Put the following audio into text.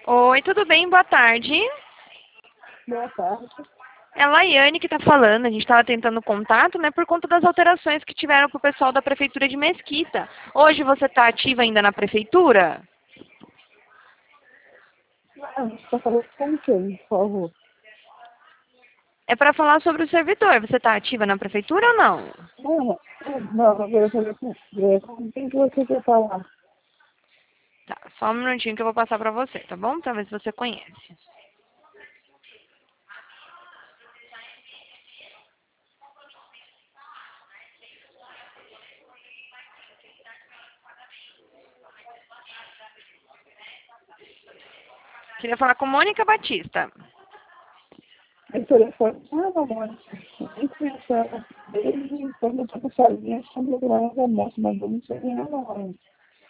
Oi, tudo bem? Boa tarde. Boa tarde. É a Laiane que está falando. A gente estava tentando contato, né, por conta das alterações que tiveram para o pessoal da Prefeitura de Mesquita. Hoje você está ativa ainda na Prefeitura? Você está falando com quem, por favor? É para falar sobre o servidor. Você está ativa na Prefeitura ou não? Não, eu quero saber com quem que você quer falar. Tá, só um minutinho que eu vou passar para você, tá bom? Para ver se você conhece. Queria falar com Mônica Batista. Meu telefone não, mãe. Nem conheço ela. Desde quando eu estou com essa linha, sempre procurando almoço, mas eu não sei quem ela é.